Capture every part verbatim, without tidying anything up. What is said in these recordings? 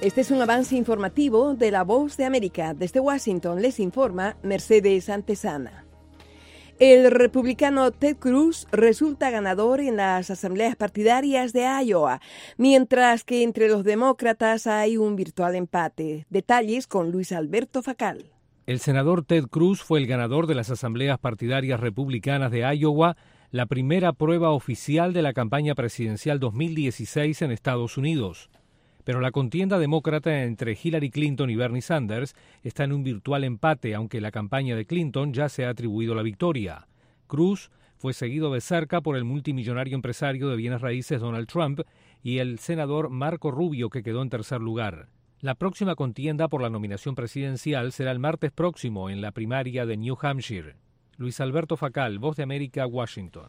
Este es un avance informativo de La Voz de América. Desde Washington les informa Mercedes Antesana. El republicano Ted Cruz resulta ganador en las asambleas partidarias de Iowa, mientras que entre los demócratas hay un virtual empate. Detalles con Luis Alberto Facal. El senador Ted Cruz fue el ganador de las asambleas partidarias republicanas de Iowa, la primera prueba oficial de la campaña presidencial dos mil dieciséis en Estados Unidos. Pero la contienda demócrata entre Hillary Clinton y Bernie Sanders está en un virtual empate, aunque la campaña de Clinton ya se ha atribuido la victoria. Cruz fue seguido de cerca por el multimillonario empresario de bienes raíces Donald Trump y el senador Marco Rubio, que quedó en tercer lugar. La próxima contienda por la nominación presidencial será el martes próximo en la primaria de New Hampshire. Luis Alberto Facal, Voz de América, Washington.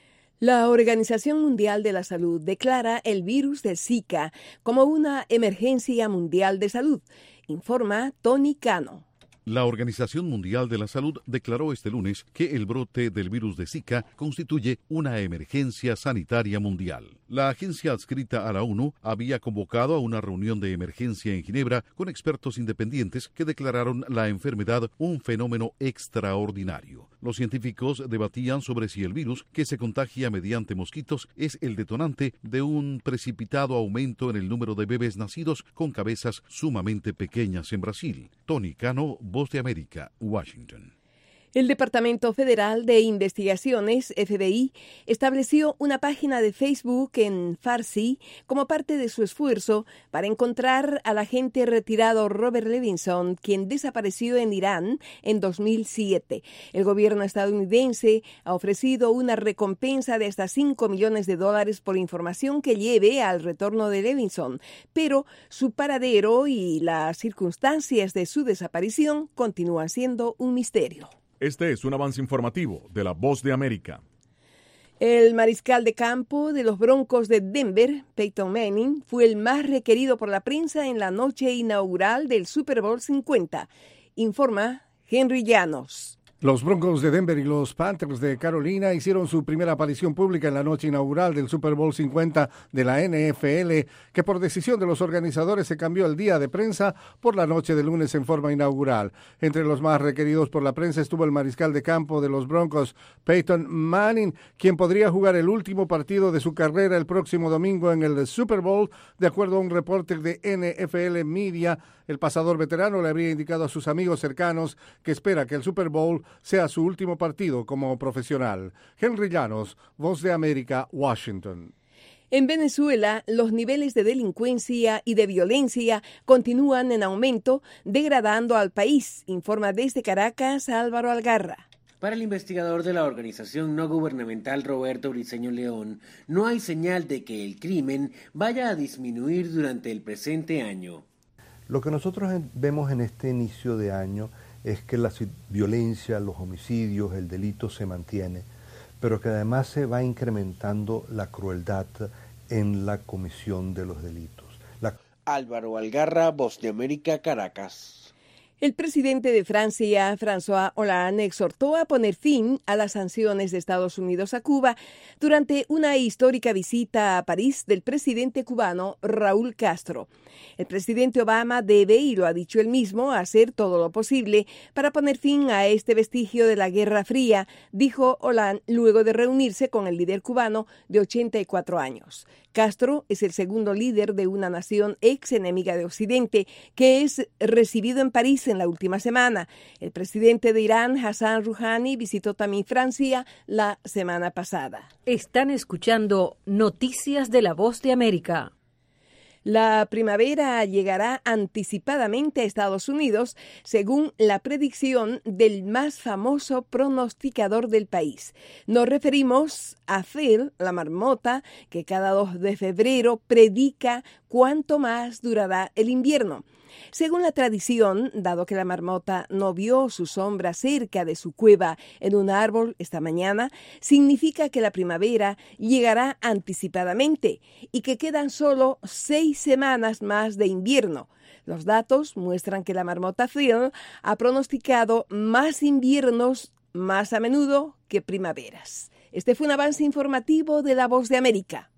La Organización Mundial de la Salud declara el virus del Zika como una emergencia mundial de salud, informa Tony Cano. La Organización Mundial de la Salud declaró este lunes que el brote del virus de Zika constituye una emergencia sanitaria mundial. La agencia adscrita a la ONU había convocado a una reunión de emergencia en Ginebra con expertos independientes que declararon la enfermedad un fenómeno extraordinario. Los científicos debatían sobre si el virus, que se contagia mediante mosquitos, es el detonante de un precipitado aumento en el número de bebés nacidos con cabezas sumamente pequeñas en Brasil. Tony Cano, Voz de América, Washington. El Departamento Federal de Investigaciones, F B I, estableció una página de Facebook en Farsi como parte de su esfuerzo para encontrar al agente retirado Robert Levinson, quien desapareció en Irán en dos mil siete. El gobierno estadounidense ha ofrecido una recompensa de hasta cinco millones de dólares por información que lleve al retorno de Levinson, pero su paradero y las circunstancias de su desaparición continúan siendo un misterio. Este es un avance informativo de La Voz de América. El mariscal de campo de los Broncos de Denver, Peyton Manning, fue el más requerido por la prensa en la noche inaugural del Super Bowl cincuenta, informa Henry Llanos. Los Broncos de Denver y los Panthers de Carolina hicieron su primera aparición pública en la noche inaugural del Super Bowl cincuenta de la N F L, que por decisión de los organizadores se cambió el día de prensa por la noche de lunes en forma inaugural. Entre los más requeridos por la prensa estuvo el mariscal de campo de los Broncos, Peyton Manning, quien podría jugar el último partido de su carrera el próximo domingo en el Super Bowl, de acuerdo a un reporte de N F L Media. El pasador veterano le habría indicado a sus amigos cercanos que espera que el Super Bowl sea su último partido como profesional. Henry Llanos, Voz de América, Washington. En Venezuela, los niveles de delincuencia y de violencia continúan en aumento, degradando al país, informa desde Caracas Álvaro Algarra. Para el investigador de la organización no gubernamental Roberto Briceño León, no hay señal de que el crimen vaya a disminuir durante el presente año. Lo que nosotros vemos en este inicio de año es que la violencia, los homicidios, el delito se mantiene, pero que además se va incrementando la crueldad en la comisión de los delitos. La... Álvaro Algarra, Voz de América, Caracas. El presidente de Francia, François Hollande, exhortó a poner fin a las sanciones de Estados Unidos a Cuba durante una histórica visita a París del presidente cubano Raúl Castro. El presidente Obama debe, y lo ha dicho él mismo, hacer todo lo posible para poner fin a este vestigio de la Guerra Fría, dijo Hollande luego de reunirse con el líder cubano de ochenta y cuatro años. Castro es el segundo líder de una nación ex enemiga de Occidente que es recibido en París en la última semana. El presidente de Irán, Hassan Rouhani, visitó también Francia la semana pasada. Están escuchando Noticias de La Voz de América. La primavera llegará anticipadamente a Estados Unidos, según la predicción del más famoso pronosticador del país. Nos referimos a Phil, la marmota, que cada dos de febrero predica cuánto más durará el invierno. Según la tradición, dado que la marmota no vio su sombra cerca de su cueva en un árbol esta mañana, significa que la primavera llegará anticipadamente y que quedan solo seis semanas más de invierno. Los datos muestran que la marmota Phil ha pronosticado más inviernos más a menudo que primaveras. Este fue un avance informativo de La Voz de América.